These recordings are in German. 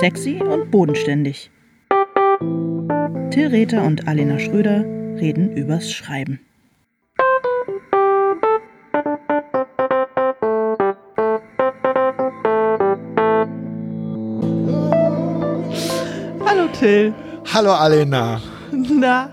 Sexy und bodenständig. Till Rether und Alena Schröder reden übers Schreiben. Hallo Till. Hallo Alena. Na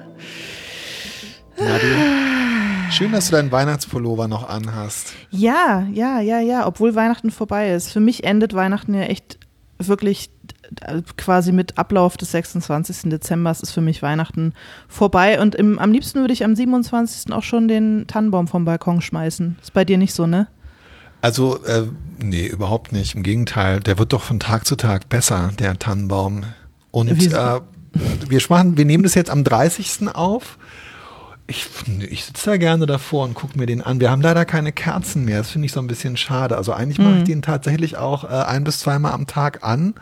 du? Schön, dass du deinen Weihnachtspullover noch anhast. Ja, obwohl Weihnachten vorbei ist. Für mich endet Weihnachten ja echt wirklich quasi mit Ablauf des 26. Dezember ist für mich Weihnachten vorbei. Und am liebsten würde ich am 27. auch schon den Tannenbaum vom Balkon schmeißen. Ist bei dir nicht so, ne? Also, nee, überhaupt nicht. Im Gegenteil, der wird doch von Tag zu Tag besser, der Tannenbaum. Und wir nehmen das jetzt am 30. auf. Ich sitze da gerne davor und gucke mir den an. Wir haben leider keine Kerzen mehr. Das finde ich so ein bisschen schade. Also eigentlich mache ich den tatsächlich auch 1- bis 2-mal am Tag an.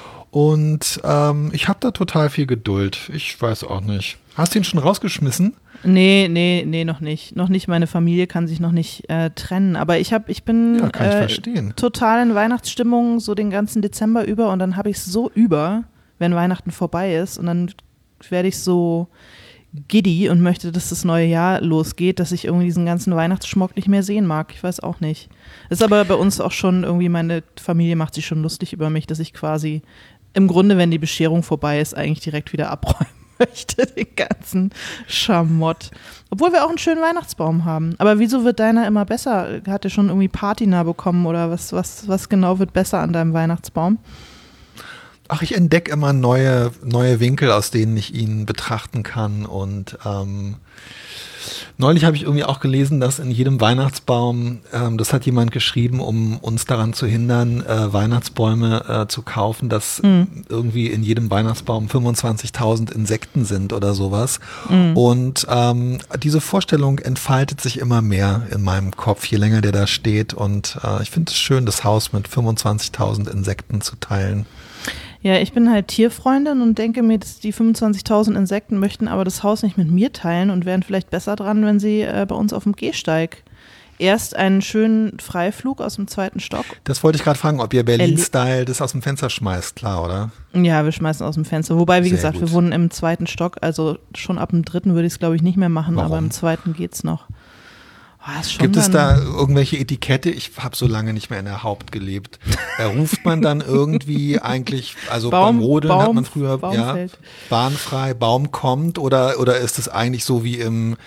Und ich habe da total viel Geduld. Ich weiß auch nicht. Hast du ihn schon rausgeschmissen? Nee, noch nicht. Noch nicht, meine Familie kann sich noch nicht trennen. Aber ich bin total in Weihnachtsstimmung so den ganzen Dezember über. Und dann habe ich es so wenn Weihnachten vorbei ist. Und dann werde ich so giddy und möchte, dass das neue Jahr losgeht, dass ich irgendwie diesen ganzen Weihnachtsschmuck nicht mehr sehen mag. Ich weiß auch nicht. Ist aber bei uns auch schon irgendwie, meine Familie macht sich schon lustig über mich, dass ich quasi im Grunde, wenn die Bescherung vorbei ist, eigentlich direkt wieder abräumen möchte, den ganzen Schamott. Obwohl wir auch einen schönen Weihnachtsbaum haben. Aber wieso wird deiner immer besser? Hat er schon irgendwie Patina bekommen oder was genau wird besser an deinem Weihnachtsbaum? Ach, ich entdecke immer neue Winkel, aus denen ich ihn betrachten kann. Und neulich habe ich irgendwie auch gelesen, dass in jedem Weihnachtsbaum, das hat jemand geschrieben, um uns daran zu hindern, Weihnachtsbäume zu kaufen, dass irgendwie in jedem Weihnachtsbaum 25.000 Insekten sind oder sowas. Und diese Vorstellung entfaltet sich immer mehr in meinem Kopf, je länger der da steht. Und ich finde es schön, das Haus mit 25.000 Insekten zu teilen. Ja, ich bin halt Tierfreundin und denke mir, dass die 25.000 Insekten möchten aber das Haus nicht mit mir teilen und wären vielleicht besser dran, wenn sie bei uns auf dem Gehsteig erst einen schönen Freiflug aus dem 2. Stock. Das wollte ich gerade fragen, ob ihr Berlin-Style das aus dem Fenster schmeißt, klar, oder? Ja, wir schmeißen aus dem Fenster. Wobei, wie gesagt, wir wohnen im 2. Stock, also schon ab dem 3. würde ich es, glaube ich, nicht mehr machen, aber im 2. geht's noch. Gibt es da irgendwelche Etikette? Ich habe so lange nicht mehr in der Haupt gelebt. Ruft man dann irgendwie eigentlich, also beim Rodeln hat man früher bahnfrei, Baum kommt oder ist es eigentlich so wie in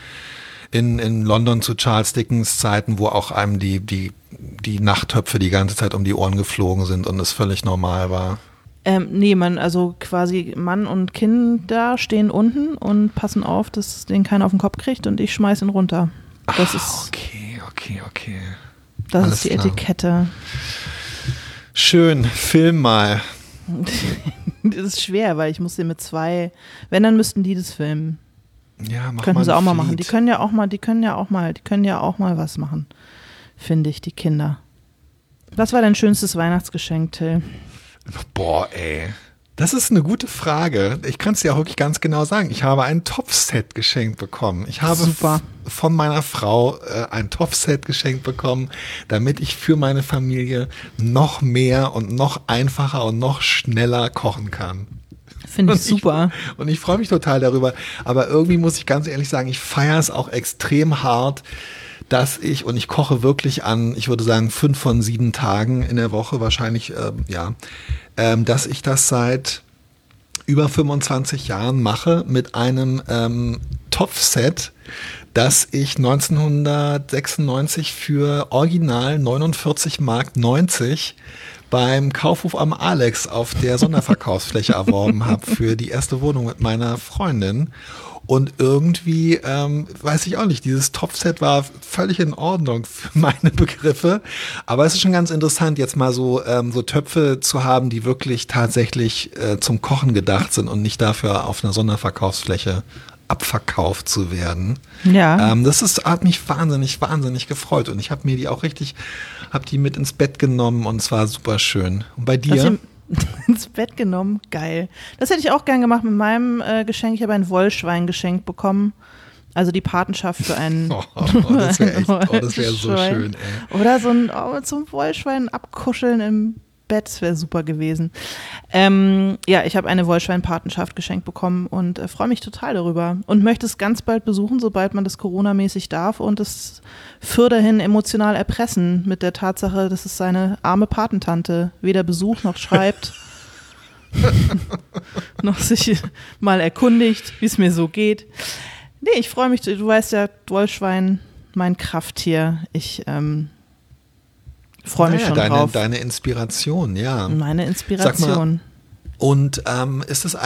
London zu Charles Dickens Zeiten, wo auch einem die Nachttöpfe die ganze Zeit um die Ohren geflogen sind und es völlig normal war? Nee, also quasi Mann und Kinder stehen unten und passen auf, dass den keiner auf den Kopf kriegt und ich schmeiß ihn runter. Das ist okay. Das Alles ist die klar. Etikette. Schön, film mal. Das ist schwer, weil ich muss den mit 2, wenn, dann müssten die das filmen. Ja, könnten sie auch mal machen. Die können ja auch mal was machen, finde ich, die Kinder. Was war dein schönstes Weihnachtsgeschenk, Till? Boah, ey. Das ist eine gute Frage. Ich kann es dir auch wirklich ganz genau sagen. Ich habe ein Topfset geschenkt bekommen. Ich habe von meiner Frau ein Topfset geschenkt bekommen, damit ich für meine Familie noch mehr und noch einfacher und noch schneller kochen kann. Finde ich super. Und ich freue mich total darüber. Aber irgendwie muss ich ganz ehrlich sagen, ich feiere es auch extrem hart, dass ich koche wirklich an, ich würde sagen 5 von 7 Tagen in der Woche wahrscheinlich, dass ich das seit über 25 Jahren mache mit einem Topfset, das ich 1996 für original 49,90 Mark beim Kaufhof am Alex auf der Sonderverkaufsfläche erworben habe für die erste Wohnung mit meiner Freundin. Und irgendwie, weiß ich auch nicht, dieses Topfset war völlig in Ordnung für meine Begriffe. Aber es ist schon ganz interessant, jetzt mal so Töpfe zu haben, die wirklich tatsächlich zum Kochen gedacht sind und nicht dafür auf einer Sonderverkaufsfläche abverkauft zu werden. Ja. Hat mich wahnsinnig gefreut. Und ich habe mir die auch habe die mit ins Bett genommen und es war super schön. Und bei dir? Ins Bett genommen, geil. Das hätte ich auch gern gemacht mit meinem Geschenk. Ich habe ein Wollschwein geschenkt bekommen. Also die Patenschaft für einen das wäre so schön, ey. Oder so ein Wollschwein abkuscheln im Bett, das wäre super gewesen. Ja, ich habe eine Wollschwein-Patenschaft geschenkt bekommen und freue mich total darüber und möchte es ganz bald besuchen, sobald man das Corona-mäßig darf und es fürderhin emotional erpressen mit der Tatsache, dass es seine arme Patentante weder besucht noch schreibt, noch sich mal erkundigt, wie es mir so geht. Nee, ich freue mich, du weißt ja, Wollschwein, mein Krafttier, ich freue mich schon drauf. Deine Inspiration, ja. Meine Inspiration. Sag mal, und ist es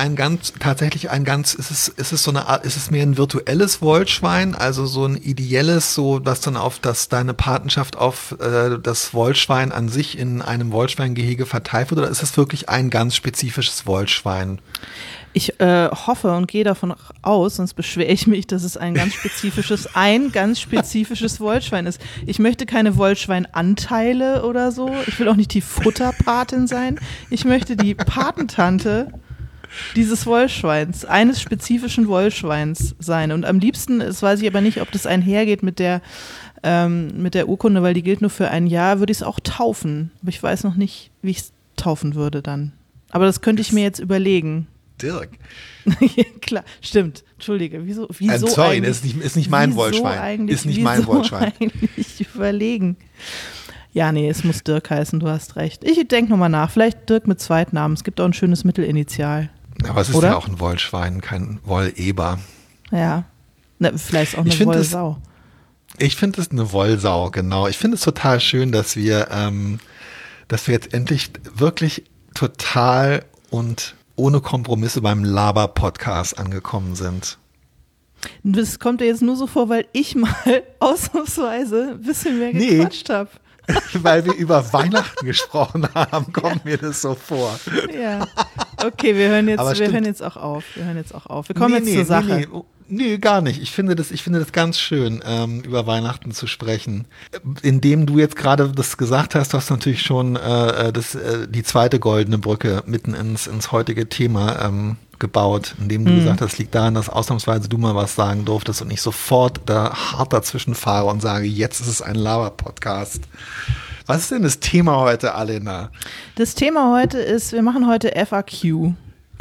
ist es mehr ein virtuelles Wollschwein, also so ein ideelles, so was dann deine Patenschaft auf das Wollschwein an sich in einem Wollschweingehege verteilt wird, oder ist es wirklich ein ganz spezifisches Wollschwein? Ich hoffe und gehe davon aus, sonst beschwere ich mich, dass es ein ganz spezifisches Wollschwein ist. Ich möchte keine Wollschweinanteile oder so. Ich will auch nicht die Futterpatin sein. Ich möchte die Patentante dieses Wollschweins, eines spezifischen Wollschweins sein. Und am liebsten, das weiß ich aber nicht, ob das einhergeht mit der Urkunde, weil die gilt nur für ein Jahr, würde ich es auch taufen. Aber ich weiß noch nicht, wie ich es taufen würde dann. Aber das könnte ich mir jetzt überlegen. Dirk. Klar, stimmt. Entschuldige, wieso sorry, ist nicht mein Wollschwein. Ist nicht mein Wollschwein. Eigentlich überlegen. Ja, nee, es muss Dirk heißen, du hast recht. Ich denke nochmal nach, vielleicht Dirk mit Zweitnamen. Es gibt auch ein schönes Mittelinitial. Aber es ist ja auch ein Wollschwein, kein Wolleber. Ja, vielleicht auch eine Wollsau. Ich finde es eine Wollsau, genau. Ich finde es total schön, dass wir jetzt endlich wirklich total und ohne Kompromisse beim Laber-Podcast angekommen sind. Das kommt dir jetzt nur so vor, weil ich mal ausnahmsweise ein bisschen mehr gequatscht habe. Weil wir über Weihnachten gesprochen haben, kommt mir das so vor. Ja, okay, wir hören jetzt auch auf. Wir kommen jetzt zur Sache. Nee, gar nicht. Ich finde das ganz schön, über Weihnachten zu sprechen. Indem du jetzt gerade das gesagt hast, hast du natürlich schon die zweite goldene Brücke mitten ins heutige Thema gebaut, indem du gesagt hast, liegt daran, dass ausnahmsweise du mal was sagen durftest und ich sofort da hart dazwischen fahre und sage, jetzt ist es ein Laber-Podcast. Was ist denn das Thema heute, Alena? Das Thema heute ist, wir machen heute FAQ.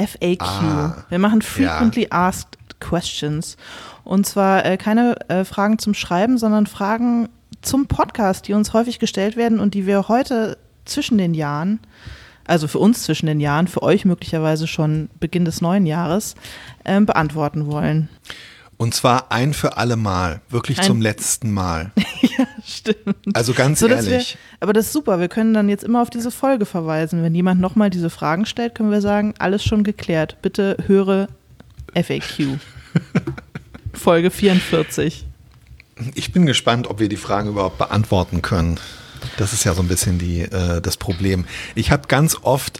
Wir machen Frequently Asked Questions. Und zwar keine Fragen zum Schreiben, sondern Fragen zum Podcast, die uns häufig gestellt werden und die wir heute zwischen den Jahren, also für uns zwischen den Jahren, für euch möglicherweise schon Beginn des neuen Jahres, beantworten wollen. Und zwar ein für alle Mal, wirklich zum letzten Mal. Ja, stimmt. Also ganz ehrlich. Aber das ist super, wir können dann jetzt immer auf diese Folge verweisen. Wenn jemand nochmal diese Fragen stellt, können wir sagen, alles schon geklärt. Bitte höre FAQ. Folge 44. Ich bin gespannt, ob wir die Fragen überhaupt beantworten können. Das ist ja so ein bisschen das Problem. Ich habe ganz oft,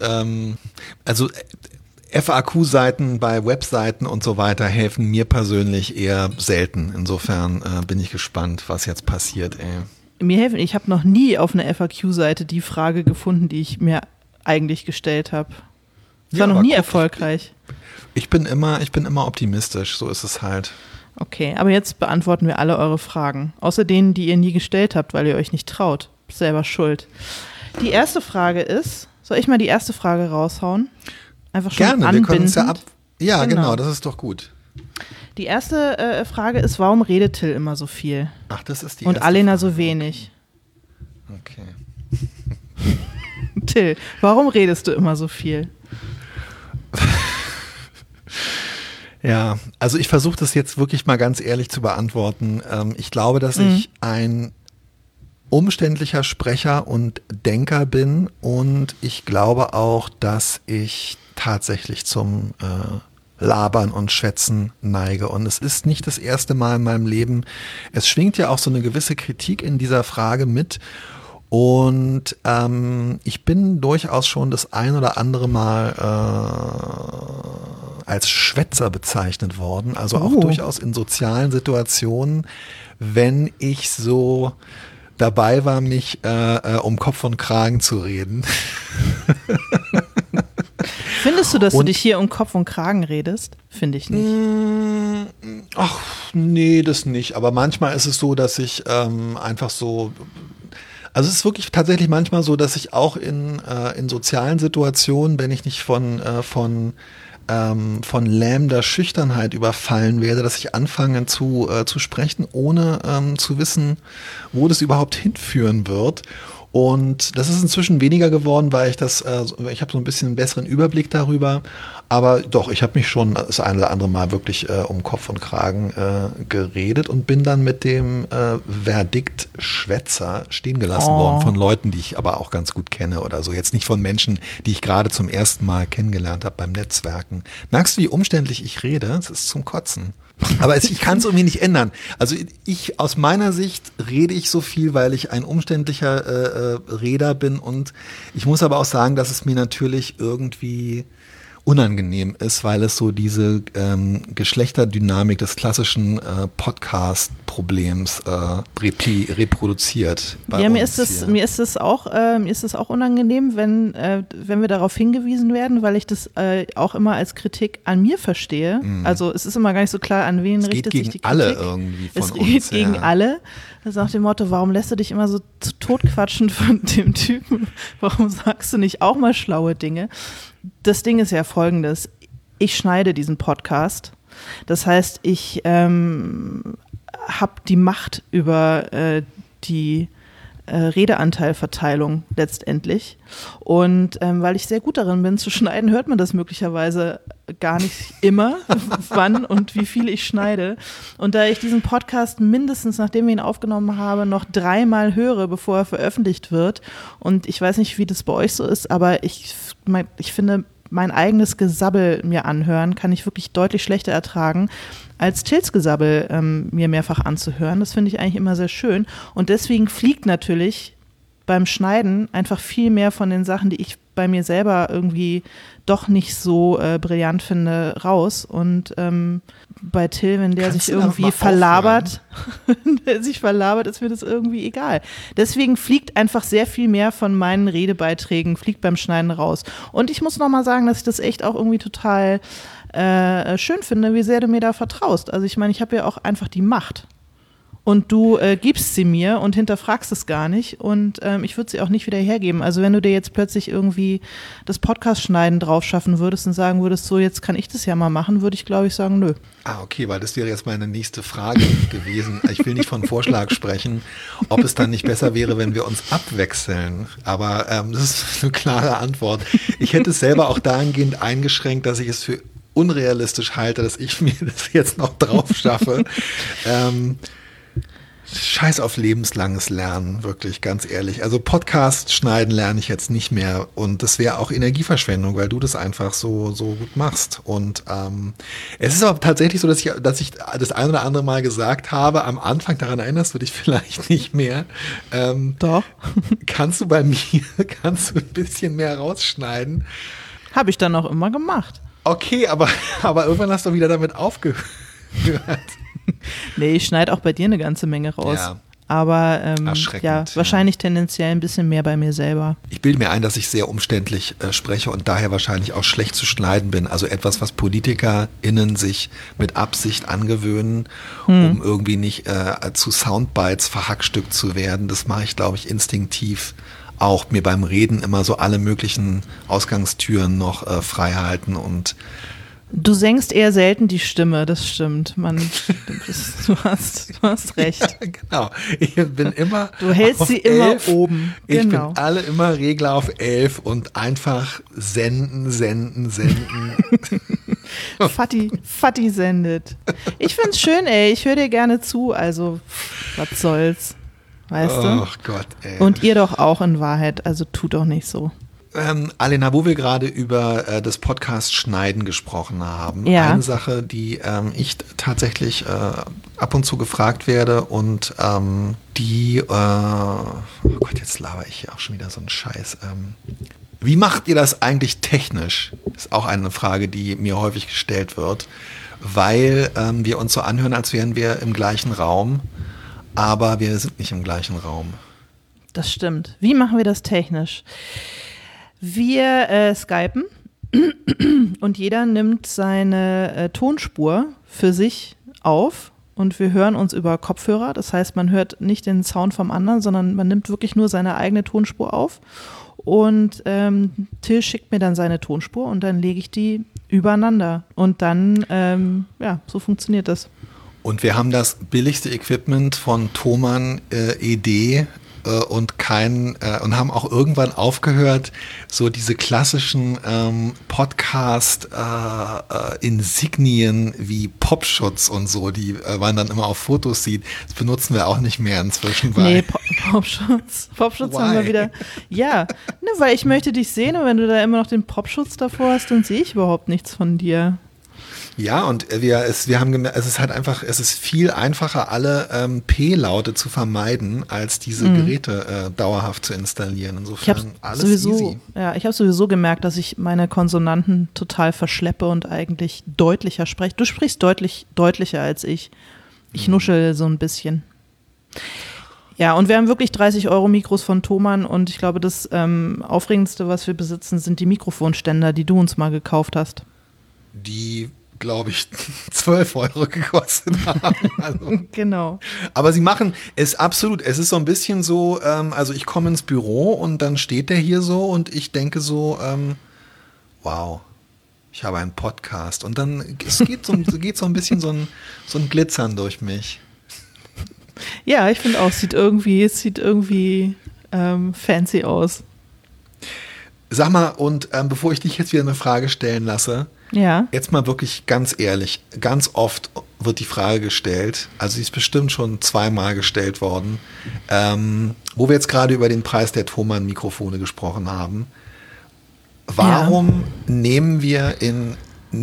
FAQ-Seiten bei Webseiten und so weiter helfen mir persönlich eher selten. Insofern bin ich gespannt, was jetzt passiert. Mir helfen, ich habe noch nie auf einer FAQ-Seite die Frage gefunden, die ich mir eigentlich gestellt habe. Das war noch nie erfolgreich. Ich bin immer optimistisch, so ist es halt. Okay, aber jetzt beantworten wir alle eure Fragen. Außer denen, die ihr nie gestellt habt, weil ihr euch nicht traut. Selber schuld. Die erste Frage ist, soll ich mal die erste Frage raushauen? Einfach schon gerne, anbindend. wir können es ja Ja, genau, das ist doch gut. Die erste Frage ist, warum redet Till immer so viel? Ach, das ist die und erste Alena Frage. So wenig. Okay. Till, warum redest du immer so viel? Ja, also ich versuche das jetzt wirklich mal ganz ehrlich zu beantworten. Ich glaube, dass ich ein umständlicher Sprecher und Denker bin und ich glaube auch, dass ich tatsächlich zum Labern und Schwätzen neige. Und es ist nicht das erste Mal in meinem Leben. Es schwingt ja auch so eine gewisse Kritik in dieser Frage mit. Und ich bin durchaus schon das ein oder andere Mal als Schwätzer bezeichnet worden. Also auch durchaus in sozialen Situationen, wenn ich so dabei war, mich um Kopf und Kragen zu reden. Findest du, dass du dich hier um Kopf und Kragen redest? Finde ich nicht. Ach, nee, das nicht. Aber manchmal ist es so, dass ich einfach so Also es ist wirklich tatsächlich manchmal so, dass ich auch in sozialen Situationen, wenn ich nicht von lähmender Schüchternheit überfallen werde, dass ich anfange zu sprechen, ohne zu wissen, wo das überhaupt hinführen wird. Und das ist inzwischen weniger geworden, weil ich habe so ein bisschen einen besseren Überblick darüber. Aber doch, ich habe mich schon das eine oder andere Mal wirklich um Kopf und Kragen geredet und bin dann mit dem Verdikt Schwätzer stehen gelassen worden von Leuten, die ich aber auch ganz gut kenne oder so. Jetzt nicht von Menschen, die ich gerade zum ersten Mal kennengelernt habe beim Netzwerken. Merkst du, wie umständlich ich rede? Das ist zum Kotzen. Aber ich kann es irgendwie nicht ändern. Also aus meiner Sicht rede ich so viel, weil ich ein umständlicher Redner bin und ich muss aber auch sagen, dass es mir natürlich irgendwie unangenehm ist, weil es so diese Geschlechterdynamik des klassischen Podcast-Problems reproduziert. Ja, mir ist es auch unangenehm, wenn wir darauf hingewiesen werden, weil ich das auch immer als Kritik an mir verstehe. Mhm. Also es ist immer gar nicht so klar, an wen richtet sich die Kritik. Alle irgendwie von uns. Es geht gegen alle. Das ist nach dem Motto, warum lässt du dich immer so zu totquatschen von dem Typen? Warum sagst du nicht auch mal schlaue Dinge? Das Ding ist ja folgendes, ich schneide diesen Podcast, das heißt, ich habe die Macht über die Redeanteilverteilung letztendlich und weil ich sehr gut darin bin zu schneiden, hört man das möglicherweise gar nicht immer, wann und wie viel ich schneide und da ich diesen Podcast mindestens, nachdem wir ihn aufgenommen haben, noch 3-mal höre, bevor er veröffentlicht wird und ich weiß nicht, wie das bei euch so ist, aber ich finde, mein eigenes Gesabbel mir anhören, kann ich wirklich deutlich schlechter ertragen, als Tills Gesabbel mir mehrfach anzuhören. Das finde ich eigentlich immer sehr schön. Und deswegen fliegt natürlich beim Schneiden einfach viel mehr von den Sachen, die ich bei mir selber irgendwie doch nicht so brillant finde, raus. Und bei Till, wenn der sich irgendwie verlabert, ist mir das irgendwie egal. Deswegen fliegt einfach sehr viel mehr von meinen Redebeiträgen, fliegt beim Schneiden raus. Und ich muss nochmal sagen, dass ich das echt auch irgendwie total schön finde, wie sehr du mir da vertraust. Also ich meine, ich habe ja auch einfach die Macht. Und du gibst sie mir und hinterfragst es gar nicht und ich würde sie auch nicht wieder hergeben. Also wenn du dir jetzt plötzlich irgendwie das Podcast-Schneiden drauf schaffen würdest und sagen würdest, so jetzt kann ich das ja mal machen, würde ich glaube ich sagen, nö. Okay, weil das wäre jetzt meine nächste Frage gewesen. Ich will nicht von Vorschlag sprechen, ob es dann nicht besser wäre, wenn wir uns abwechseln. Aber das ist eine klare Antwort. Ich hätte es selber auch dahingehend eingeschränkt, dass ich es für unrealistisch halte, dass ich mir das jetzt noch drauf schaffe. Scheiß auf lebenslanges Lernen, wirklich, ganz ehrlich. Also Podcast schneiden lerne ich jetzt nicht mehr und das wäre auch Energieverschwendung, weil du das einfach so gut machst. Und es ist aber tatsächlich so, dass ich das ein oder andere Mal gesagt habe, am Anfang, daran erinnerst du dich vielleicht nicht mehr. Doch. Kannst du ein bisschen mehr rausschneiden? Habe ich dann auch immer gemacht. Okay, aber irgendwann hast du wieder damit aufgehört. Nee, ich schneide auch bei dir eine ganze Menge raus. Ja. Aber wahrscheinlich tendenziell ein bisschen mehr bei mir selber. Ich bilde mir ein, dass ich sehr umständlich spreche und daher wahrscheinlich auch schlecht zu schneiden bin. Also etwas, was PolitikerInnen sich mit Absicht angewöhnen, um irgendwie nicht zu Soundbites verhackstückt zu werden. Das mache ich, glaube ich, instinktiv auch. Mir beim Reden immer so alle möglichen Ausgangstüren noch frei halten und du senkst eher selten die Stimme, das stimmt. Du hast recht. Ja, genau. Ich bin immer. Du hältst sie 11. Immer oben. Ich bin alle immer Regler auf 11 und einfach senden. Fatti sendet. Ich find's schön, ey. Ich höre dir gerne zu. Also, was soll's? Weißt du? Ach Gott, ey. Und ihr doch auch in Wahrheit. Also, tut doch nicht so. Alena, wo wir gerade über das Podcast-Schneiden gesprochen haben, eine Sache, die ich tatsächlich ab und zu gefragt werde und oh Gott, jetzt laber ich hier auch schon wieder so einen Scheiß. Wie macht ihr das eigentlich technisch? Ist auch eine Frage, die mir häufig gestellt wird, weil wir uns so anhören, als wären wir im gleichen Raum, aber wir sind nicht im gleichen Raum. Das stimmt. Wie machen wir das technisch? Wir skypen und jeder nimmt seine Tonspur für sich auf und wir hören uns über Kopfhörer. Das heißt, man hört nicht den Sound vom anderen, sondern man nimmt wirklich nur seine eigene Tonspur auf. Und Till schickt mir dann seine Tonspur und dann lege ich die übereinander. Und dann, so funktioniert das. Und wir haben das billigste Equipment von Thomann ED und und haben auch irgendwann aufgehört, so diese klassischen Podcast-Insignien wie Popschutz und so, die man dann immer auf Fotos sieht. Das benutzen wir auch nicht mehr inzwischen. Nee, Popschutz. Popschutz haben wir wieder. Ja, weil ich möchte dich sehen und wenn du da immer noch den Popschutz davor hast, dann sehe ich überhaupt nichts von dir. Ja, und wir haben gemerkt, es ist viel einfacher, alle P-Laute zu vermeiden, als diese Geräte dauerhaft zu installieren. Insofern alles easy. Ja, ich habe sowieso gemerkt, dass ich meine Konsonanten total verschleppe und eigentlich deutlicher spreche. Du sprichst deutlicher als ich. Ich nuschel so ein bisschen. Ja, und wir haben wirklich 30 € Mikros von Thomann und ich glaube, das Aufregendste, was wir besitzen, sind die Mikrofonständer, die du uns mal gekauft hast. Die, glaube ich, 12 € gekostet haben. Also. Genau. Aber sie machen es absolut, es ist so ein bisschen so, also ich komme ins Büro und dann steht der hier so und ich denke so, wow, ich habe einen Podcast. Und dann geht so ein bisschen so ein Glitzern durch mich. Ja, ich finde auch, es sieht irgendwie fancy aus. Sag mal, und bevor ich dich jetzt wieder eine Frage stellen lasse, jetzt mal wirklich ganz ehrlich, ganz oft wird die Frage gestellt, also sie ist bestimmt schon 2-mal gestellt worden, wo wir jetzt gerade über den Preis der Thomann-Mikrofone gesprochen haben. Warum nehmen wir in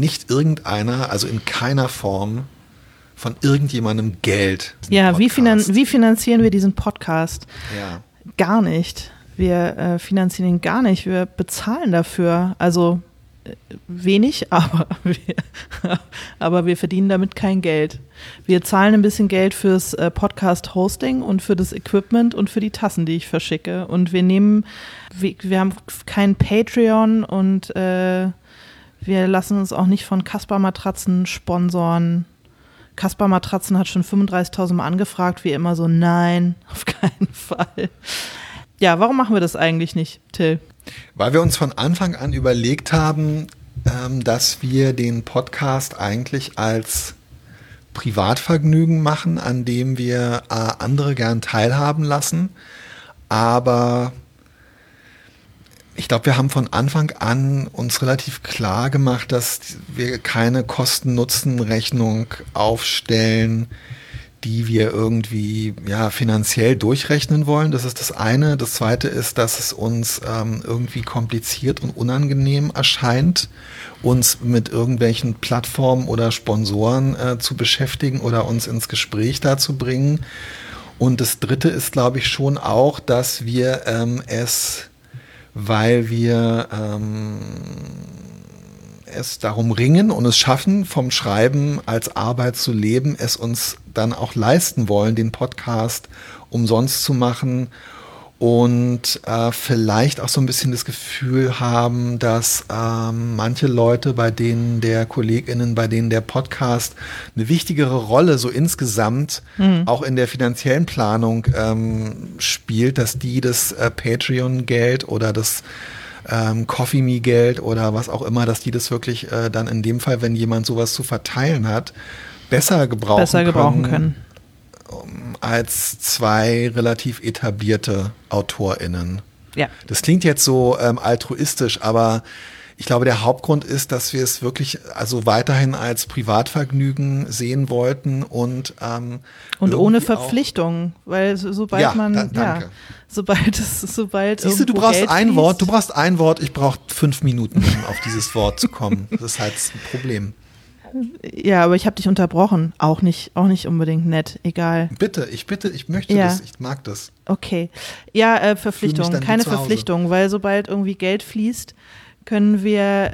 keiner Form von irgendjemandem Geld? Ja, wie finanzieren wir diesen Podcast? Ja. Gar nicht. Wir finanzieren ihn gar nicht. Wir bezahlen dafür. Also wenig, aber wir verdienen damit kein Geld. Wir zahlen ein bisschen Geld fürs Podcast-Hosting und für das Equipment und für die Tassen, die ich verschicke. Und wir haben kein Patreon und wir lassen uns auch nicht von Kasper Matratzen sponsoren. Kasper Matratzen hat schon 35.000 Mal angefragt, wie immer so, nein, auf keinen Fall. Ja, warum machen wir das eigentlich nicht, Till? Weil wir uns von Anfang an überlegt haben, dass wir den Podcast eigentlich als Privatvergnügen machen, an dem wir andere gern teilhaben lassen. Aber ich glaube, wir haben von Anfang an uns relativ klar gemacht, dass wir keine Kosten-Nutzen-Rechnung aufstellen, die wir irgendwie finanziell durchrechnen wollen. Das ist das eine. Das zweite ist, dass es uns irgendwie kompliziert und unangenehm erscheint, uns mit irgendwelchen Plattformen oder Sponsoren zu beschäftigen oder uns ins Gespräch dazu bringen. Und das dritte ist, glaube ich, schon auch, dass wir weil wir es darum ringen und es schaffen, vom Schreiben als Arbeit zu leben, es uns dann auch leisten wollen, den Podcast umsonst zu machen und vielleicht auch so ein bisschen das Gefühl haben, dass manche Leute, bei denen der Podcast eine wichtigere Rolle so insgesamt auch in der finanziellen Planung spielt, dass die das Patreon-Geld oder das Coffee Me Geld oder was auch immer, dass die das wirklich dann in dem Fall, wenn jemand sowas zu verteilen hat, besser gebrauchen können. Als 2 relativ etablierte AutorInnen. Ja. Das klingt jetzt so altruistisch, aber ich glaube, der Hauptgrund ist, dass wir es wirklich also weiterhin als Privatvergnügen sehen wollten und ohne Verpflichtung, weil sobald siehst du, du brauchst ein Wort, ich brauche 5 Minuten, um auf dieses Wort zu kommen. Das ist halt ein Problem. Ja, aber ich habe dich unterbrochen. Auch nicht unbedingt nett, egal. Bitte, ich möchte das, ich mag das. Okay. Ja, Verpflichtung, keine Verpflichtung, weil sobald irgendwie Geld fließt, haben wir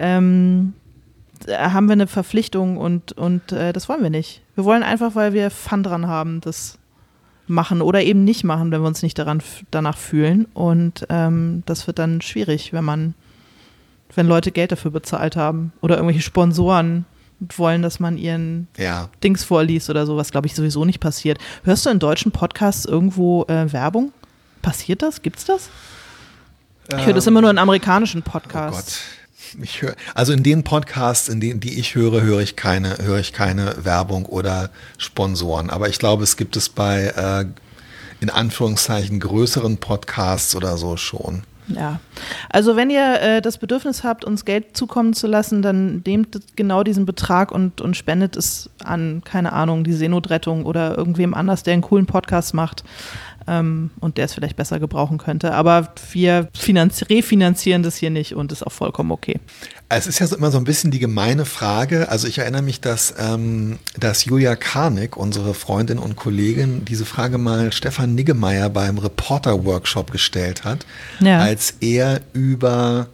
eine Verpflichtung und das wollen wir nicht. Wir wollen einfach, weil wir Fun dran haben, das machen oder eben nicht machen, wenn wir uns nicht danach fühlen. Und das wird dann schwierig, wenn Leute Geld dafür bezahlt haben oder irgendwelche Sponsoren und wollen, dass man ihren Dings vorliest oder so, was glaube ich sowieso nicht passiert. Hörst du in deutschen Podcasts irgendwo Werbung? Passiert das? Gibt's das? Ich höre das immer nur in amerikanischen Podcasts. Oh Gott. Also in den Podcasts, die ich höre ich keine Werbung oder Sponsoren. Aber ich glaube, es gibt es bei in Anführungszeichen größeren Podcasts oder so schon. Ja, also wenn ihr das Bedürfnis habt, uns Geld zukommen zu lassen, dann nehmt genau diesen Betrag und spendet es an, keine Ahnung, die Seenotrettung oder irgendwem anders, der einen coolen Podcast macht und der es vielleicht besser gebrauchen könnte. Aber wir refinanzieren das hier nicht und ist auch vollkommen okay. Es ist ja immer so ein bisschen die gemeine Frage, also ich erinnere mich, dass Julia Karnick, unsere Freundin und Kollegin, diese Frage mal Stefan Niggemeier beim Reporter-Workshop gestellt hat, als er über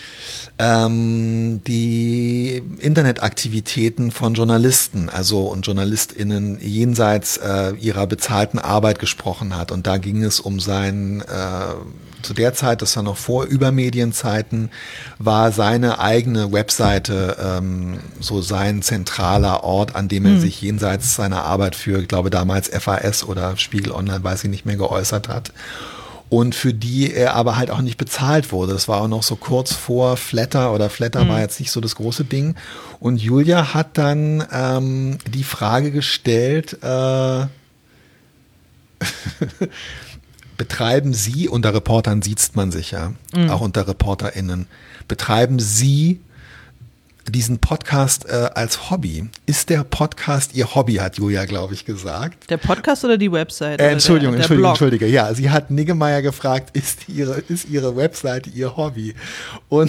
die Internetaktivitäten von Journalisten, und JournalistInnen jenseits ihrer bezahlten Arbeit gesprochen hat. Und da ging es um zu der Zeit, das war noch vor Übermedienzeiten, war seine eigene Webseite so sein zentraler Ort, an dem er sich jenseits seiner Arbeit für, ich glaube damals FAS oder Spiegel Online, weiß ich nicht mehr, geäußert hat. Und für die er aber halt auch nicht bezahlt wurde. Das war auch noch so kurz vor Flatter, oder Flatter war jetzt nicht so das große Ding. Und Julia hat dann die Frage gestellt, betreiben Sie, unter Reportern sieht man sich ja, auch unter ReporterInnen, betreiben Sie diesen Podcast als Hobby? Ist der Podcast Ihr Hobby, hat Julia, glaube ich, gesagt. Der Podcast oder die Website? Entschuldige. Ja, sie hat Niggemeier gefragt, ist ihre Webseite Ihr Hobby? Und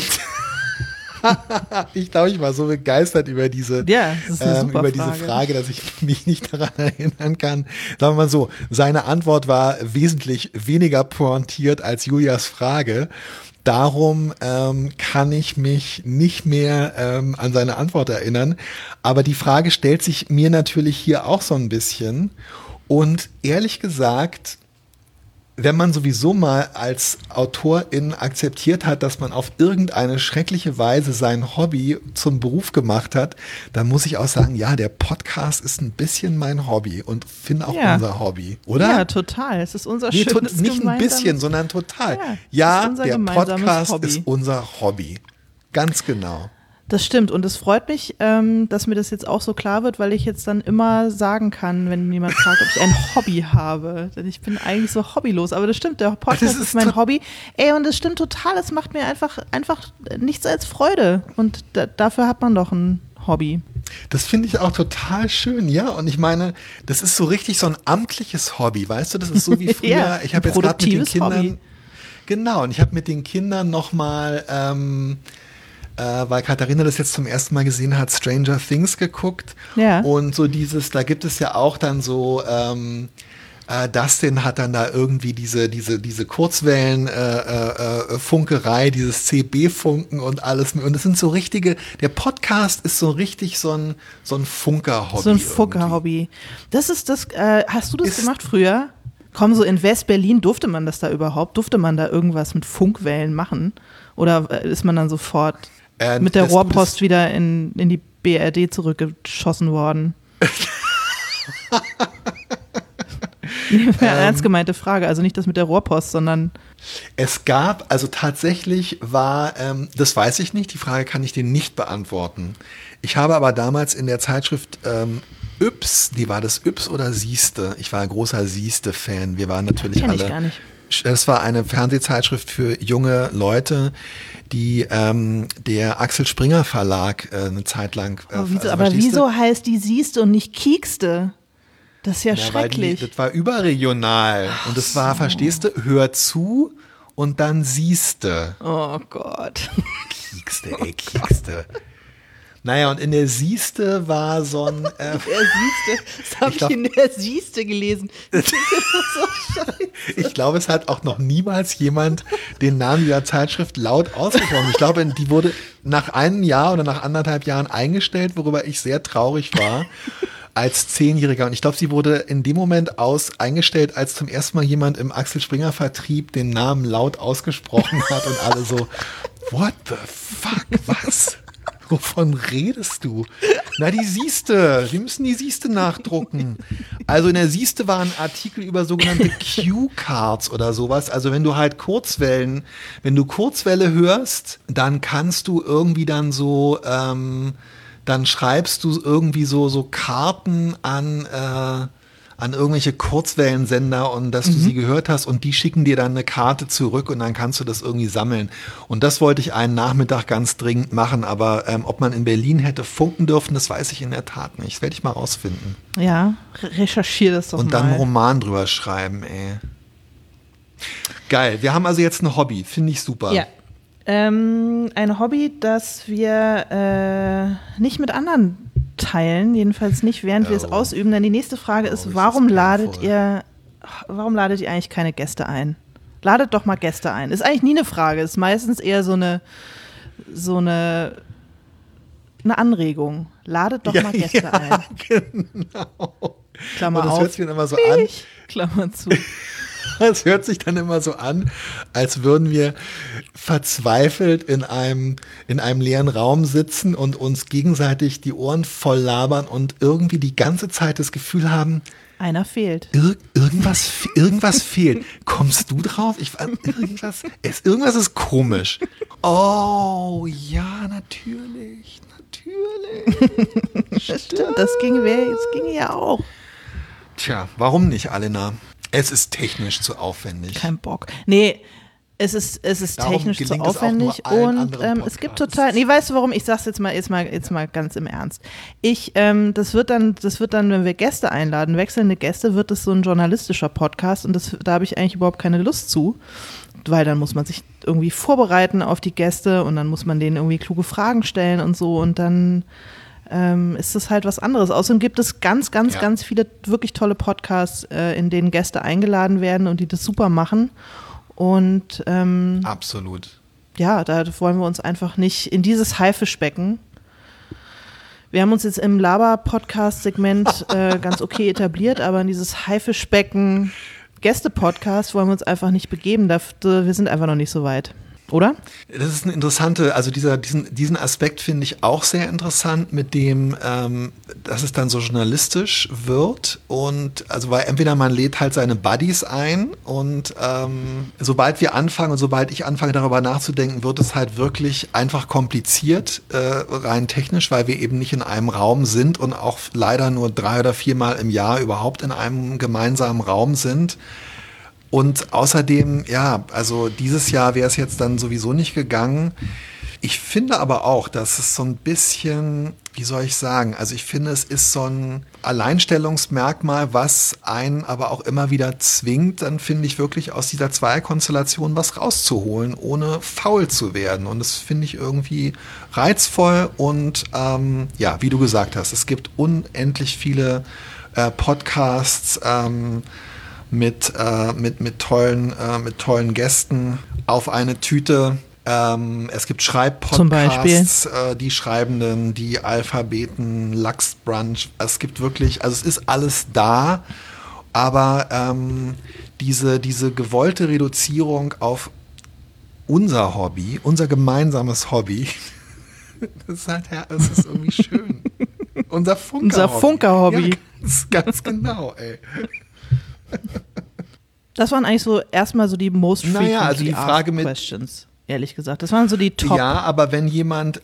ich glaube, ich war so begeistert über diese Frage, dass ich mich nicht daran erinnern kann. Sagen wir mal so, seine Antwort war wesentlich weniger pointiert als Julias Frage. Darum kann ich mich nicht mehr an seine Antwort erinnern. Aber die Frage stellt sich mir natürlich hier auch so ein bisschen. Und ehrlich gesagt, wenn man sowieso mal als Autorin akzeptiert hat, dass man auf irgendeine schreckliche Weise sein Hobby zum Beruf gemacht hat, dann muss ich auch sagen, ja, der Podcast ist ein bisschen mein Hobby und Finn auch unser Hobby, oder? Ja, total. Es ist unser schönes nicht ein bisschen, sondern total. Ja, der Podcast Hobby. Ist unser Hobby. Ganz genau. Das stimmt und es freut mich, dass mir das jetzt auch so klar wird, weil ich jetzt dann immer sagen kann, wenn jemand fragt, ob ich ein Hobby habe. Denn ich bin eigentlich so hobbylos, aber das stimmt, der Podcast ist mein Hobby. Und es stimmt total, es macht mir einfach nichts als Freude und dafür hat man doch ein Hobby. Das finde ich auch total schön, ja. Und ich meine, das ist so richtig so ein amtliches Hobby, weißt du? Das ist so wie früher. Ja, ich habe jetzt gerade mit den Kindern. Hobby. Genau, und ich habe mit den Kindern nochmal weil Katharina das jetzt zum ersten Mal gesehen hat, Stranger Things geguckt. Ja. Und so da gibt es ja auch dann so, Dustin hat dann da irgendwie diese Kurzwellen-Funkerei, dieses CB-Funken und alles. Und das sind so richtige, der Podcast ist so richtig so ein Funker-Hobby. So ein Funker-Hobby. Das ist das, hast du das gemacht früher? Komm, so in West-Berlin durfte man das da überhaupt? Durfte man da irgendwas mit Funkwellen machen? Oder ist man dann sofort mit der Rohrpost wieder in die BRD zurückgeschossen worden? Ernst gemeinte Frage, also nicht das mit der Rohrpost, sondern... Es gab, also tatsächlich war, das weiß ich nicht, die Frage kann ich dir nicht beantworten. Ich habe aber damals in der Zeitschrift Yps, war das Yps oder Siehste? Ich war ein großer Siehste-Fan. Wir waren natürlich alle... Kenn ich gar nicht. Das war eine Fernsehzeitschrift für junge Leute, die der Axel Springer Verlag eine Zeit lang. Wieso heißt die Siehste und nicht Kiekste? Das ist ja schrecklich. Das war überregional. Und das war, verstehst du, hör zu und dann siehste. Oh Gott. Kiekste. Naja, und in der Siehste war so ein... Das habe ich in der Siehste gelesen. Ich glaube, es hat auch noch niemals jemand den Namen dieser Zeitschrift laut ausgesprochen. Ich glaube, die wurde nach einem Jahr oder nach 1,5 Jahren eingestellt, worüber ich sehr traurig war als 10-Jähriger. Und ich glaube, sie wurde in dem Moment eingestellt, als zum ersten Mal jemand im Axel Springer Vertrieb den Namen laut ausgesprochen hat und alle so, what the fuck, was? Wovon redest du? Na, die müssen die Sieste nachdrucken. Also in der Sieste waren Artikel über sogenannte Cue-Cards oder sowas. Also wenn du halt Kurzwelle hörst, dann kannst du irgendwie dann so, dann schreibst du irgendwie so Karten an irgendwelche Kurzwellensender und dass du sie gehört hast und die schicken dir dann eine Karte zurück und dann kannst du das irgendwie sammeln. Und das wollte ich einen Nachmittag ganz dringend machen, aber ob man in Berlin hätte funken dürfen, das weiß ich in der Tat nicht. Das werde ich mal rausfinden. Ja, recherchiere das doch mal. Und dann einen Roman drüber schreiben, ey. Geil, wir haben also jetzt ein Hobby, finde ich super. Ja. Ein Hobby, das wir nicht mit anderen teilen, jedenfalls nicht, während wir es ausüben, denn die nächste Frage ist, warum ladet ihr eigentlich keine Gäste ein? Ladet doch mal Gäste ein. Ist eigentlich nie eine Frage, ist meistens eher so eine Anregung. Ladet doch mal Gäste ein. Genau. Klammer und das auf. hört sich dann immer so an. Klammer zu. Es hört sich dann immer so an, als würden wir verzweifelt in einem leeren Raum sitzen und uns gegenseitig die Ohren voll labern und irgendwie die ganze Zeit das Gefühl haben, einer fehlt. Irgendwas fehlt. Kommst du drauf? Irgendwas ist komisch. Oh, ja, natürlich. Stimmt, das ginge ja auch. Tja, warum nicht, Alena? Es ist technisch zu aufwendig. Kein Bock. Nee, es ist technisch zu aufwendig und es gibt total. Nee, weißt du warum? Ich sag's jetzt mal ganz im Ernst. Das wird dann, wenn wir Gäste einladen, wechselnde Gäste, wird es so ein journalistischer Podcast und da habe ich eigentlich überhaupt keine Lust zu, weil dann muss man sich irgendwie vorbereiten auf die Gäste und dann muss man denen irgendwie kluge Fragen stellen und so und dann ist es halt was anderes. Außerdem gibt es ganz viele wirklich tolle Podcasts, in denen Gäste eingeladen werden und die das super machen. Und absolut. Ja, da wollen wir uns einfach nicht in dieses Haifischbecken. Wir haben uns jetzt im Laber-Podcast-Segment ganz okay etabliert, aber in dieses Haifischbecken Gäste-Podcast wollen wir uns einfach nicht begeben. Wir sind einfach noch nicht so weit. Oder? Das ist eine interessante, also diesen Aspekt finde ich auch sehr interessant, mit dem, dass es dann so journalistisch wird und also weil entweder man lädt halt seine Buddies ein und sobald ich anfange darüber nachzudenken, wird es halt wirklich einfach kompliziert, rein technisch, weil wir eben nicht in einem Raum sind und auch leider nur 3 oder 4 Mal im Jahr überhaupt in einem gemeinsamen Raum sind. Und außerdem, ja, also dieses Jahr wäre es jetzt dann sowieso nicht gegangen. Ich finde aber auch, dass es so ein bisschen, wie soll ich sagen, also ich finde, es ist so ein Alleinstellungsmerkmal, was einen aber auch immer wieder zwingt, dann finde ich wirklich aus dieser Zweierkonstellation was rauszuholen, ohne faul zu werden. Und das finde ich irgendwie reizvoll und ja, wie du gesagt hast, es gibt unendlich viele Podcasts, mit tollen Gästen auf eine Tüte. Es gibt Schreibpodcasts, die Schreibenden, die Alphabeten, Lachsbrunch. Es gibt wirklich, also es ist alles da, aber diese gewollte Reduzierung auf unser Hobby, unser gemeinsames Hobby, das ist irgendwie schön. Unser Funker-Hobby. Ja, ganz genau, ey. Das waren eigentlich so erstmal so die most frequently also die Frage asked questions, ehrlich gesagt. Das waren so die Top. Ja, aber wenn jemand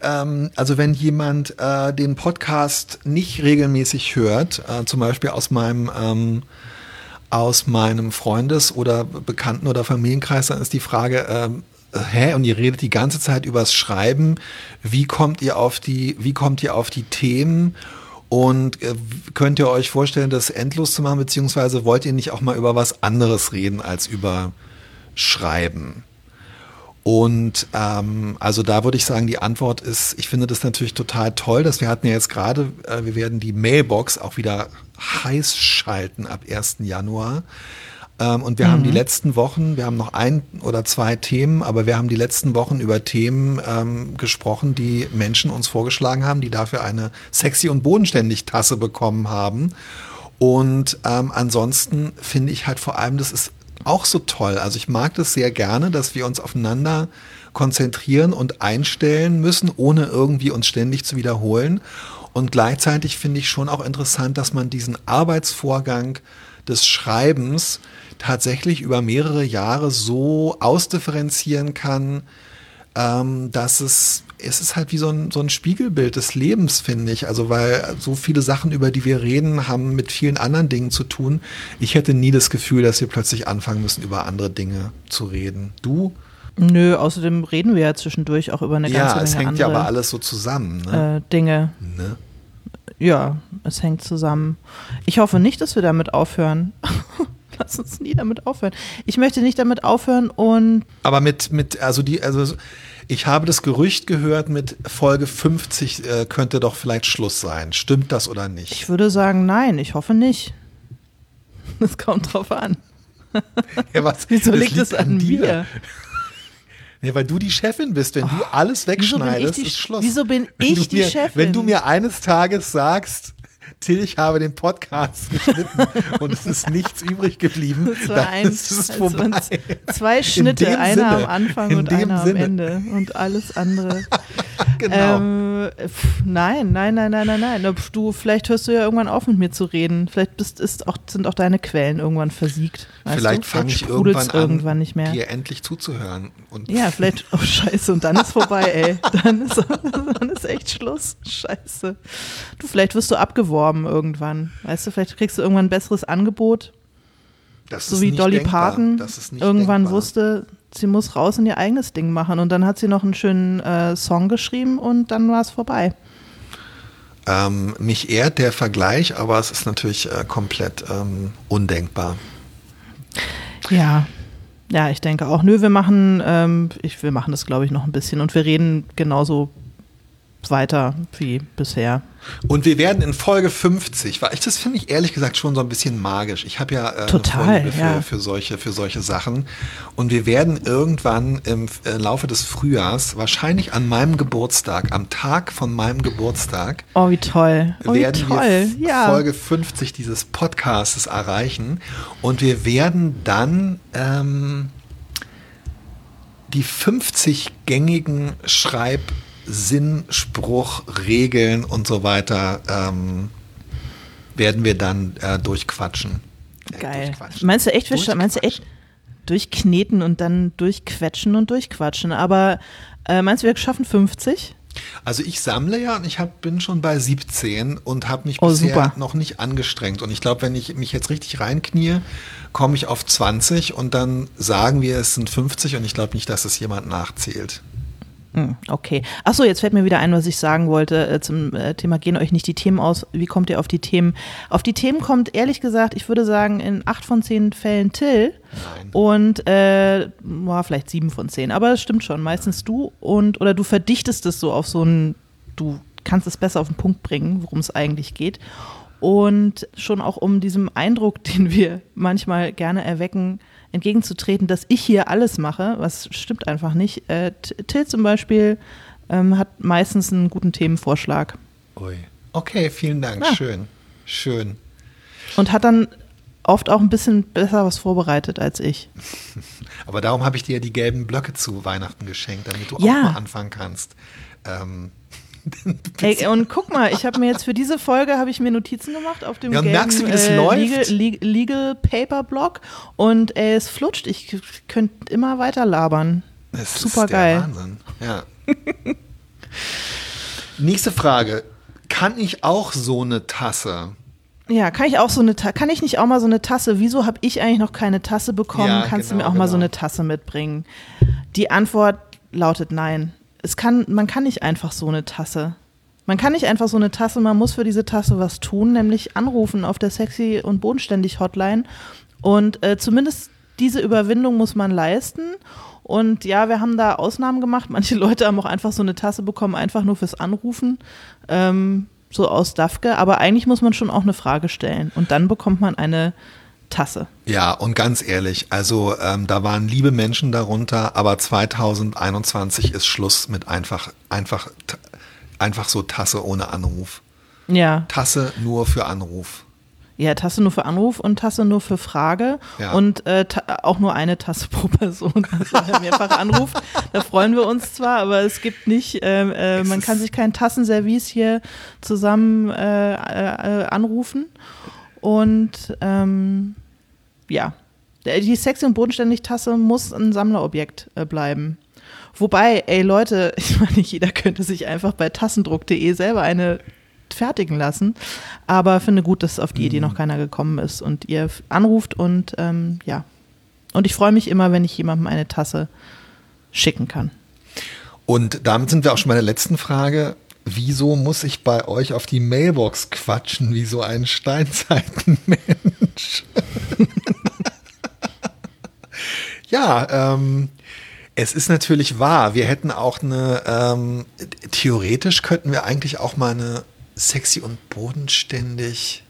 den Podcast nicht regelmäßig hört, zum Beispiel aus meinem Freundes- oder Bekannten- oder Familienkreis, dann ist die Frage, und ihr redet die ganze Zeit übers Schreiben, wie kommt ihr auf die Themen? Und könnt ihr euch vorstellen, das endlos zu machen, beziehungsweise wollt ihr nicht auch mal über was anderes reden als über Schreiben? Und also da würde ich sagen, die Antwort ist, ich finde das natürlich total toll, dass wir hatten ja jetzt gerade, wir werden die Mailbox auch wieder heiß schalten ab 1. Januar. Und wir haben die letzten Wochen, wir haben noch 1 oder 2 Themen, aber wir haben die letzten Wochen über Themen gesprochen, die Menschen uns vorgeschlagen haben, die dafür eine sexy und bodenständig Tasse bekommen haben. Und ansonsten finde ich halt vor allem, das ist auch so toll. Also ich mag das sehr gerne, dass wir uns aufeinander konzentrieren und einstellen müssen, ohne irgendwie uns ständig zu wiederholen. Und gleichzeitig finde ich schon auch interessant, dass man diesen Arbeitsvorgang des Schreibens tatsächlich über mehrere Jahre so ausdifferenzieren kann, dass es ist halt wie so ein Spiegelbild des Lebens, finde ich. Also weil so viele Sachen, über die wir reden, haben mit vielen anderen Dingen zu tun. Ich hätte nie das Gefühl, dass wir plötzlich anfangen müssen, über andere Dinge zu reden. Du? Nö, außerdem reden wir ja zwischendurch auch über eine ganze Menge andere. Ja, es hängt ja aber alles so zusammen. Ne? Dinge. Ne? Ja, es hängt zusammen. Ich hoffe nicht, dass wir damit aufhören. Lass uns nie damit aufhören. Ich möchte nicht damit aufhören und. Aber also ich habe das Gerücht gehört, mit Folge 50 könnte doch vielleicht Schluss sein. Stimmt das oder nicht? Ich würde sagen, nein, ich hoffe nicht. Das kommt drauf an. Ja, wieso liegt es an mir? Nee, weil du die Chefin bist. Wenn du alles wegschneidest, ist Schluss. Wieso bin ich die Chefin? Wenn du mir eines Tages sagst, Till, ich habe den Podcast geschnitten und es ist nichts übrig geblieben, dann ist es vorbei. 2 Schnitte, einer am Anfang und einer am Ende und alles andere. Genau. Nein. Vielleicht hörst du ja irgendwann auf, mit mir zu reden. Vielleicht sind auch deine Quellen irgendwann versiegt. Vielleicht fange ich irgendwann nicht mehr, dir endlich zuzuhören. Ja, vielleicht, oh scheiße, und dann ist vorbei, ey. Dann ist echt Schluss. Scheiße. Vielleicht wirst du abgeworben irgendwann. Weißt du, vielleicht kriegst du irgendwann ein besseres Angebot. So wie Dolly Parton irgendwann wusste, sie muss raus und ihr eigenes Ding machen. Und dann hat sie noch einen schönen Song geschrieben und dann war es vorbei. Mich ehrt der Vergleich, aber es ist natürlich komplett undenkbar. Ja, ich denke auch. Nö, wir machen das, glaube ich, noch ein bisschen und wir reden genauso weiter wie bisher. Und wir werden in Folge 50, das finde ich ehrlich gesagt schon so ein bisschen magisch. Ich habe ja total, eine Vorliebe für solche Sachen. Und wir werden irgendwann im Laufe des Frühjahrs, wahrscheinlich an meinem Geburtstag, am Tag von meinem Geburtstag, wie toll. werden wir Folge 50 dieses Podcastes erreichen. Und wir werden dann die 50 gängigen Sinn, Spruch, Regeln und so weiter werden wir dann durchquatschen. Geil. Meinst du echt durchkneten und dann durchquetschen und durchquatschen? Aber meinst du, wir schaffen 50? Also ich sammle ja und bin schon bei 17 und habe mich bisher noch nicht angestrengt. Und ich glaube, wenn ich mich jetzt richtig reinknie, komme ich auf 20 und dann sagen wir, es sind 50 und ich glaube nicht, dass es jemand nachzählt. Okay. Achso, jetzt fällt mir wieder ein, was ich sagen wollte zum Thema gehen euch nicht die Themen aus. Wie kommt ihr auf die Themen? Auf die Themen kommt, ehrlich gesagt, ich würde sagen, in 8 von 10 Fällen Till. Nein. Und vielleicht 7 von 10. Aber es stimmt schon, meistens du. Oder du verdichtest es so auf du kannst es besser auf den Punkt bringen, worum es eigentlich geht. Und schon auch um diesem Eindruck, den wir manchmal gerne erwecken, entgegenzutreten, dass ich hier alles mache, was stimmt einfach nicht. Till zum Beispiel hat meistens einen guten Themenvorschlag. Ui. Okay, vielen Dank. Ja. Schön. Und hat dann oft auch ein bisschen besser was vorbereitet als ich. Aber darum habe ich dir die gelben Blöcke zu Weihnachten geschenkt, damit du auch mal anfangen kannst. Ey, und guck mal, ich habe mir jetzt für diese Folge Notizen gemacht auf dem gelben merkst du, wie das läuft? Legal Paper Block und es flutscht. Ich könnte immer weiter labern. Super geil. Wahnsinn. Ja. Nächste Frage. Kann ich auch so eine Tasse? Ja, kann ich nicht auch mal so eine Tasse? Wieso habe ich eigentlich noch keine Tasse bekommen? Ja, Kannst du mir auch mal so eine Tasse mitbringen? Die Antwort lautet nein. Man kann nicht einfach so eine Tasse. Man muss für diese Tasse was tun, nämlich anrufen auf der Sexy und Bodenständig Hotline. Und zumindest diese Überwindung muss man leisten. Und ja, wir haben da Ausnahmen gemacht. Manche Leute haben auch einfach so eine Tasse bekommen, einfach nur fürs Anrufen, so aus Dafke. Aber eigentlich muss man schon auch eine Frage stellen. Und dann bekommt man eine Tasse. Ja, und ganz ehrlich, also da waren liebe Menschen darunter, aber 2021 ist Schluss mit einfach so Tasse ohne Anruf. Ja. Tasse nur für Anruf. Ja, Tasse nur für Anruf und Tasse nur für Frage und auch nur eine Tasse pro Person. Also wer mehrfach anruft, da freuen wir uns zwar, aber es gibt nicht, man kann sich kein Tassenservice hier zusammen anrufen. Und die sexy und bodenständig Tasse muss ein Sammlerobjekt bleiben. Wobei, Leute, ich meine, jeder könnte sich einfach bei tassendruck.de selber eine fertigen lassen, aber finde gut, dass auf die Idee noch keiner gekommen ist und ihr anruft und und ich freue mich immer, wenn ich jemandem eine Tasse schicken kann. Und damit sind wir auch schon bei der letzten Frage. Wieso muss ich bei euch auf die Mailbox quatschen wie so ein Steinzeitenmensch? Ja, es ist natürlich wahr. Wir hätten auch theoretisch könnten wir eigentlich auch mal eine sexy und bodenständig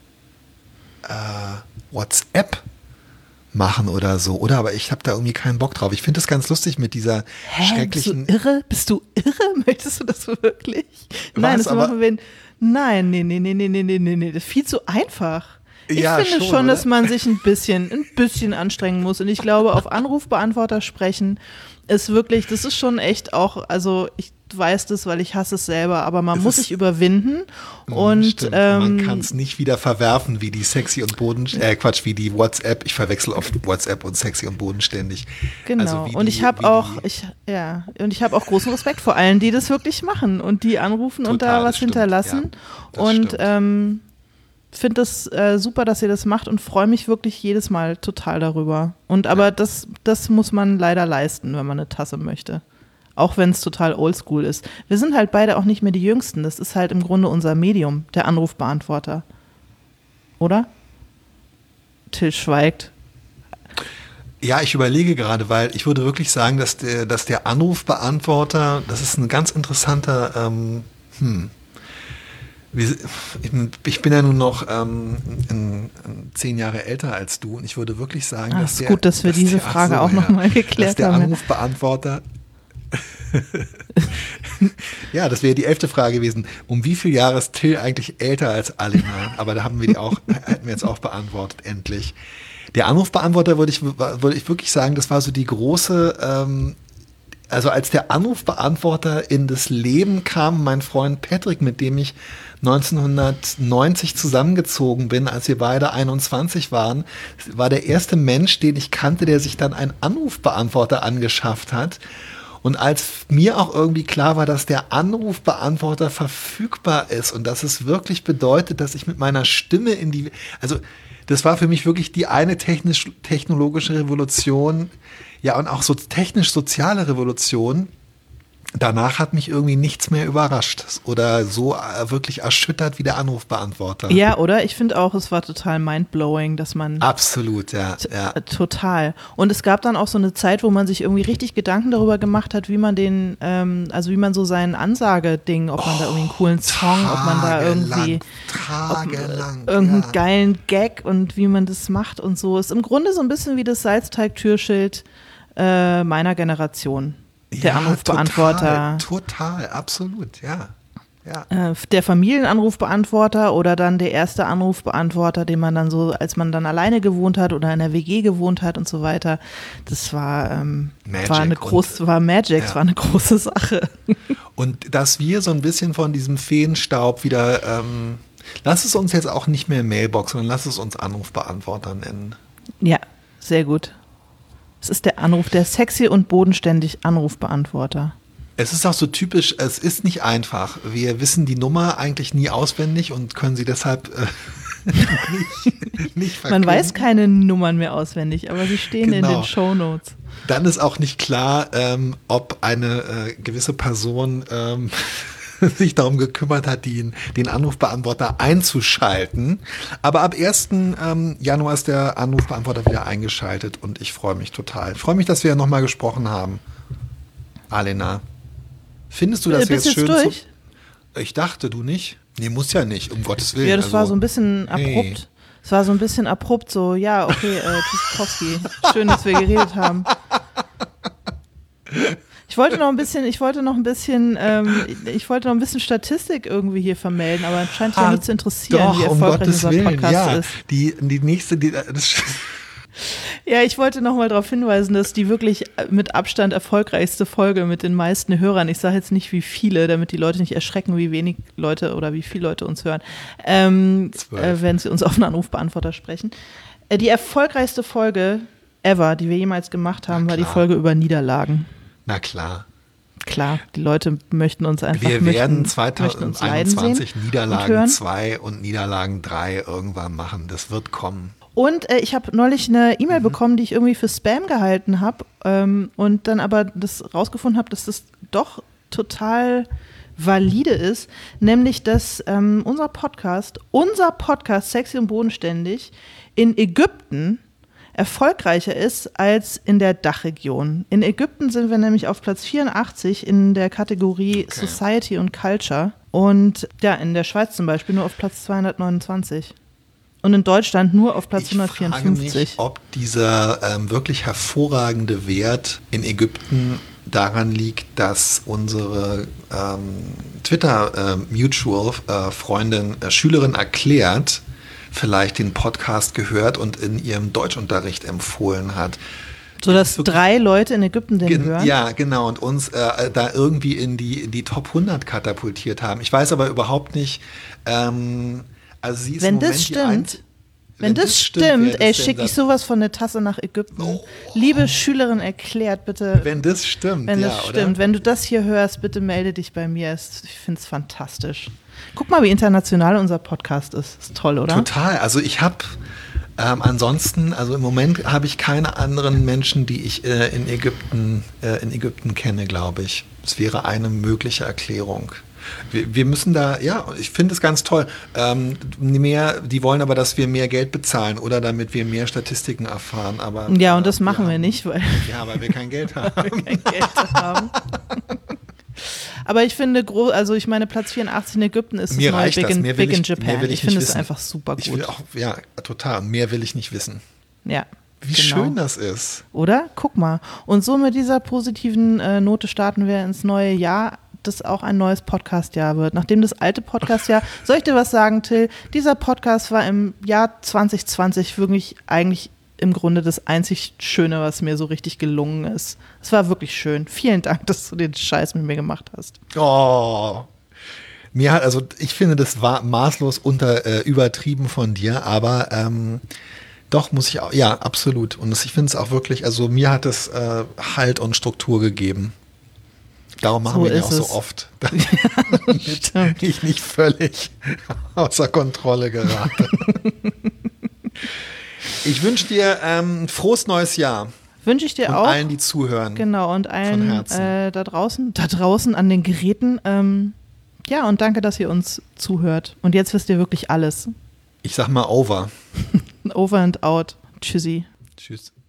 WhatsApp machen oder so, oder? Aber ich habe da irgendwie keinen Bock drauf. Ich finde das ganz lustig mit dieser schrecklichen... Bist du irre? Möchtest du das wirklich? Nein, das machen wir... Nein, nee. Das ist viel zu einfach. Ich finde schon, dass man sich ein bisschen anstrengen muss. Und ich glaube, auf Anrufbeantworter sprechen ist wirklich, das ist schon echt auch, also ich weiß das, weil ich hasse es selber, aber man muss sich überwinden und man kann es nicht wieder verwerfen wie die sexy und wie die WhatsApp. Ich verwechsel oft WhatsApp und sexy und bodenständig. Genau. Also und ich habe auch großen Respekt vor allen, die das wirklich machen und die anrufen und da was hinterlassen. Ja, und finde es super, dass ihr das macht und freue mich wirklich jedes Mal total darüber. Aber das muss man leider leisten, wenn man eine Tasse möchte. Auch wenn es total oldschool ist. Wir sind halt beide auch nicht mehr die Jüngsten. Das ist halt im Grunde unser Medium, der Anrufbeantworter. Oder? Till schweigt. Ja, ich überlege gerade, weil ich würde wirklich sagen, dass der Anrufbeantworter, das ist ein ganz interessanter, ich bin ja nun noch 10 Jahre älter als du und ich würde wirklich sagen, dass es gut, dass wir diese Frage auch nochmal geklärt haben. Der Anrufbeantworter, ja, das wäre die 11. Frage gewesen. Um wie viele Jahre ist Till eigentlich älter als Alina? Aber da hätten wir jetzt auch beantwortet, endlich. Der Anrufbeantworter würde ich wirklich sagen, das war so die große, also als der Anrufbeantworter in das Leben kam, mein Freund Patrick, mit dem ich 1990 zusammengezogen bin, als wir beide 21 waren, war der erste Mensch, den ich kannte, der sich dann einen Anrufbeantworter angeschafft hat. Und als mir auch irgendwie klar war, dass der Anrufbeantworter verfügbar ist und dass es wirklich bedeutet, dass ich mit meiner Stimme also das war für mich wirklich die eine technologische Revolution, ja, und auch so technisch-soziale Revolution. Danach hat mich irgendwie nichts mehr überrascht oder so wirklich erschüttert wie der Anrufbeantworter. Ja, oder? Ich finde auch, es war total mindblowing, dass man... Absolut, ja. Total. Und es gab dann auch so eine Zeit, wo man sich irgendwie richtig Gedanken darüber gemacht hat, wie man wie man so sein Ansageding, ob man da irgendwie einen coolen Song, ob man da irgendwie irgendeinen geilen Gag und wie man das macht und so. Ist im Grunde so ein bisschen wie das Salzteig-Türschild meiner Generation. Der Anrufbeantworter. Total, absolut, ja. Der Familienanrufbeantworter oder dann der erste Anrufbeantworter, den man dann so, als man dann alleine gewohnt hat oder in der WG gewohnt hat und so weiter, das war eine große Sache. Und dass wir so ein bisschen von diesem Feenstaub wieder, lass es uns jetzt auch nicht mehr Mailbox, sondern lass es uns Anrufbeantworter nennen. Ja, sehr gut. Es ist der sexy und bodenständig Anrufbeantworter. Es ist auch so typisch, es ist nicht einfach. Wir wissen die Nummer eigentlich nie auswendig und können sie deshalb nicht verkennen. Man weiß keine Nummern mehr auswendig, aber sie stehen in den Shownotes. Dann ist auch nicht klar, ob eine gewisse Person sich darum gekümmert hat, den Anrufbeantworter einzuschalten. Aber ab 1. Januar ist der Anrufbeantworter wieder eingeschaltet und ich freue mich total. Ich freue mich, dass wir nochmal gesprochen haben. Alena, findest du das jetzt schön? Durch? Ich dachte, du nicht. Nee, muss ja nicht, um Gottes Willen. Ja, das war so ein bisschen abrupt. Es war so ein bisschen abrupt, so, ja, okay, Tschüssikowski, schön, dass wir geredet haben. Ich wollte noch ein bisschen Statistik irgendwie hier vermelden, aber es scheint ja nicht zu interessieren, doch, wie erfolgreich unser Podcast ist. Die nächste, Ja, ich wollte noch mal darauf hinweisen, dass die wirklich mit Abstand erfolgreichste Folge mit den meisten Hörern, ich sage jetzt nicht wie viele, damit die Leute nicht erschrecken, wie wenig Leute oder wie viele Leute uns hören, wenn sie uns auf einen Anrufbeantworter sprechen. Die erfolgreichste Folge ever, die wir jemals gemacht haben, war die Folge über Niederlagen. Na klar. Klar, die Leute möchten uns einfach Wir werden 2021 Niederlagen 2 und Niederlagen 3 irgendwann machen. Das wird kommen. Und ich habe neulich eine E-Mail bekommen, die ich irgendwie für Spam gehalten habe und dann aber das rausgefunden habe, dass das doch total valide ist, nämlich dass unser Podcast Sexy und Bodenständig in Ägypten erfolgreicher ist als in der Dachregion. In Ägypten sind wir nämlich auf Platz 84 in der Kategorie Society und Culture und ja, in der Schweiz zum Beispiel nur auf Platz 229. Und in Deutschland nur auf Platz 154. Ich frage mich, ob dieser wirklich hervorragende Wert in Ägypten daran liegt, dass unsere Twitter-Mutual-Freundin, Schülerin erklärt, vielleicht den Podcast gehört und in ihrem Deutschunterricht empfohlen hat. So dass 3 Leute in Ägypten den hören? Ja, genau, und uns da irgendwie in die Top 100 katapultiert haben. Ich weiß aber überhaupt nicht, also sie ist Wenn das stimmt, schicke ich sowas von der Tasse nach Ägypten. Oh. Liebe Schülerin, erklärt bitte. Wenn das stimmt, oder? Wenn du das hier hörst, bitte melde dich bei mir. Ich finde es fantastisch. Guck mal, wie international unser Podcast ist. Ist toll, oder? Total. Also ich habe ansonsten, also im Moment habe ich keine anderen Menschen, die ich in Ägypten kenne, glaube ich. Es wäre eine mögliche Erklärung. Wir müssen da, ja, ich finde es ganz toll. Die wollen aber, dass wir mehr Geld bezahlen oder damit wir mehr Statistiken erfahren. Aber, ja, und das machen wir nicht, weil wir kein Geld haben. Aber ich finde, ich meine, Platz 84 in Ägypten ist mir das neue Big in Japan. Ich finde es einfach super gut. Ich will auch, ja, total. Mehr will ich nicht wissen. Ja. Wie schön das ist. Oder? Guck mal. Und so mit dieser positiven Note starten wir ins neue Jahr, das auch ein neues Podcast-Jahr wird. Nachdem das alte Podcast-Jahr, soll ich dir was sagen, Till? Dieser Podcast war im Jahr 2020 wirklich eigentlich im Grunde das einzig Schöne, was mir so richtig gelungen ist. Es war wirklich schön. Vielen Dank, dass du den Scheiß mit mir gemacht hast. Oh, ich finde, das war maßlos übertrieben von dir, aber doch muss ich auch, ja, absolut. Und ich finde es auch wirklich, also mir hat es Halt und Struktur gegeben. Darum machen wir ihn auch so oft, damit ich nicht völlig außer Kontrolle gerate. Ich wünsche dir ein frohes neues Jahr. Wünsche ich dir und auch. Und allen, die zuhören. Genau, und allen da draußen an den Geräten. Ja, und danke, dass ihr uns zuhört. Und jetzt wisst ihr wirklich alles. Ich sag mal over. Over and out. Tschüssi. Tschüss.